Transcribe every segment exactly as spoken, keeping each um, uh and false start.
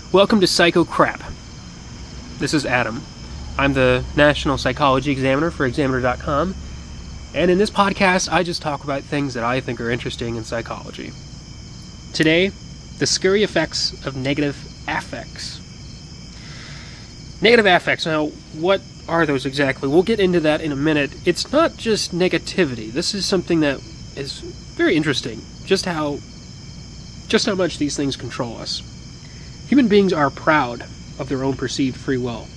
Welcome to Psycho Crap. This is Adam. I'm the National Psychology Examiner for Examiner dot com, and in this podcast, I just talk about things that I think are interesting in psychology. Today, the scary effects of negative affects. Negative affects. Now, what are those exactly? We'll get into that in a minute. It's not just negativity. This is something that is very interesting. Just how, just how much these things control us. Human beings are proud of their own perceived free will.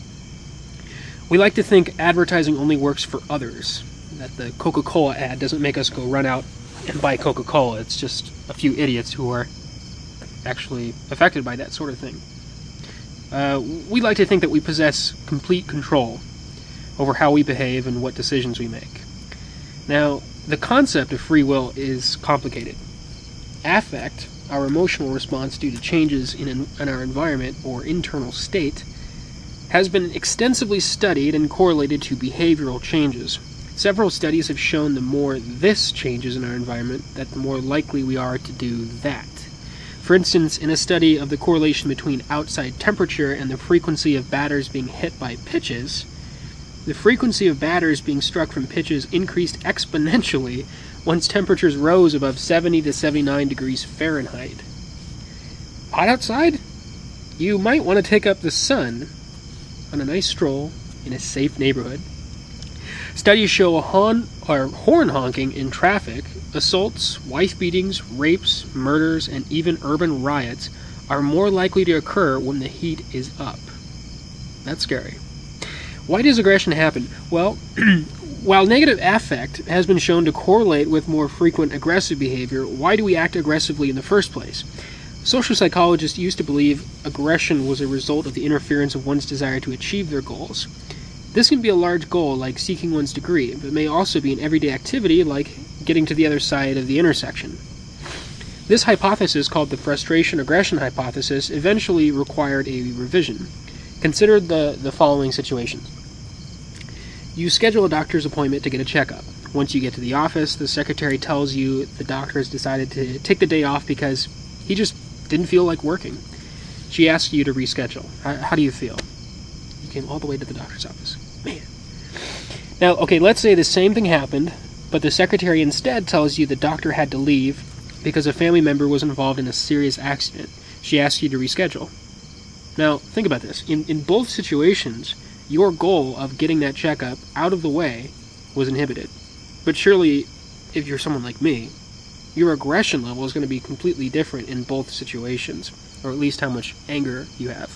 We like to think advertising only works for others, that the Coca-Cola ad doesn't make us go run out and buy Coca-Cola. It's just a few idiots who are actually affected by that sort of thing. Uh, we like to think that we possess complete control over how we behave and what decisions we make. Now, the concept of free will is complicated. Affect, our emotional response due to changes in, an, in our environment or internal state, has been extensively studied and correlated to behavioral changes. Several studies have shown the more this changes in our environment, that the more likely we are to do that. For instance, in a study of the correlation between outside temperature and the frequency of batters being hit by pitches, the frequency of batters being struck from pitches increased exponentially once temperatures rose above seventy to seventy-nine degrees Fahrenheit. Hot outside? You might want to take up the sun on a nice stroll in a safe neighborhood. Studies show a hon- or horn honking in traffic, assaults, wife beatings, rapes, murders, and even urban riots are more likely to occur when the heat is up. That's scary. Why does aggression happen? Well, while negative affect has been shown to correlate with more frequent aggressive behavior, why do we act aggressively in the first place? Social psychologists used to believe aggression was a result of the interference of one's desire to achieve their goals. This can be a large goal, like seeking one's degree, but may also be an everyday activity, like getting to the other side of the intersection. This hypothesis, called the frustration-aggression hypothesis, eventually required a revision. Consider the, the following situation. You schedule a doctor's appointment to get a checkup. Once you get to the office, the secretary tells you the doctor has decided to take the day off because he just didn't feel like working. She asks you to reschedule. How, how do you feel? You came all the way to the doctor's office. Man. Now, okay, let's say the same thing happened, but the secretary instead tells you the doctor had to leave because a family member was involved in a serious accident. She asks you to reschedule. Now, think about this. In, in both situations, your goal of getting that checkup out of the way was inhibited. But surely, if you're someone like me, your aggression level is going to be completely different in both situations, or at least how much anger you have.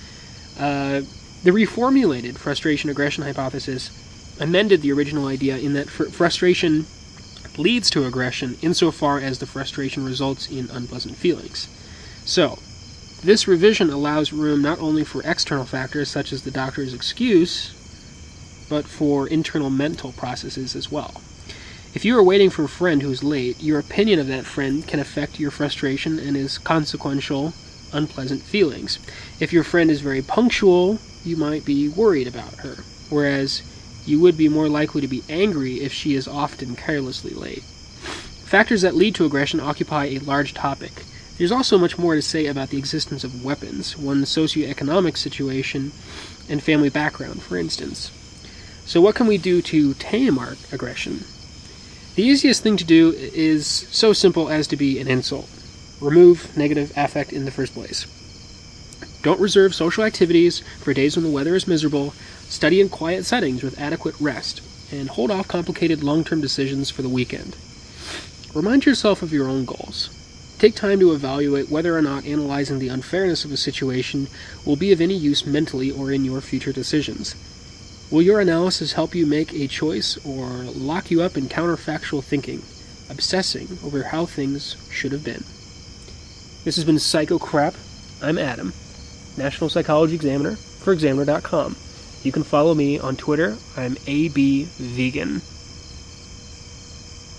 Uh, the reformulated frustration-aggression hypothesis amended the original idea in that fr- frustration leads to aggression insofar as the frustration results in unpleasant feelings. So, this revision allows room not only for external factors such as the doctor's excuse, but for internal mental processes as well. If you are waiting for a friend who is late, your opinion of that friend can affect your frustration and his consequential, unpleasant feelings. If your friend is very punctual, you might be worried about her, whereas you would be more likely to be angry if she is often carelessly late. Factors that lead to aggression occupy a large topic. There's also much more to say about the existence of weapons, one's socioeconomic situation, and family background, for instance. So what can we do to tame our aggression? The easiest thing to do is so simple as to be an insult. Remove negative affect in the first place. Don't reserve social activities for days when the weather is miserable. Study in quiet settings with adequate rest, and hold off complicated long-term decisions for the weekend. Remind yourself of your own goals. Take time to evaluate whether or not analyzing the unfairness of a situation will be of any use mentally or in your future decisions. Will your analysis help you make a choice or lock you up in counterfactual thinking, obsessing over how things should have been? This has been Psycho Crap. I'm Adam, National Psychology Examiner for Examiner dot com. You can follow me on Twitter. I'm A B Vegan.